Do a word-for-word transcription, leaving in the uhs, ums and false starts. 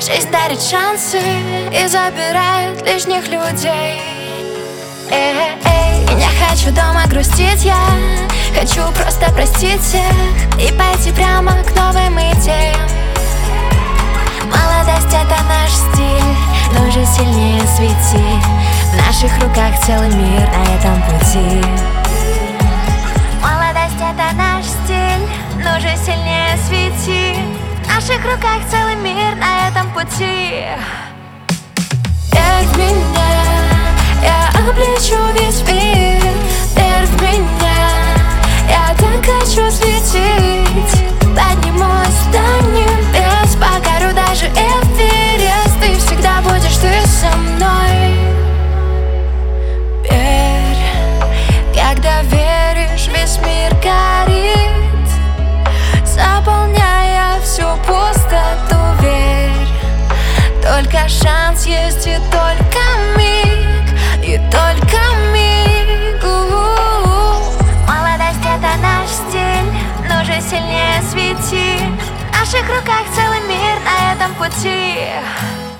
Жизнь дарит шансы и забирает лишних людей. Эй, эй, я не хочу дома грустить, я хочу просто простить всех и пойти прямо к новым идеям. Молодость — это наш стиль, но уже сильнее свети. В наших руках целый мир на этом пути. Молодость — это наш стиль, но уже сильнее свети. В наших руках целый мир на этом пути. Верь в меня, я облечу весь мир. Верь в меня, я так хочу светить. Поднимусь до небес, покорю даже Эверест. Ты всегда будешь, ты со мной. Верь, когда веришь, весь мир горит, заполняя всю пустоту. Верь, только шанс есть и только миг, и только миг. У-у-у. Молодость — это наш стиль, но же сильнее свети. В наших руках целый мир на этом пути.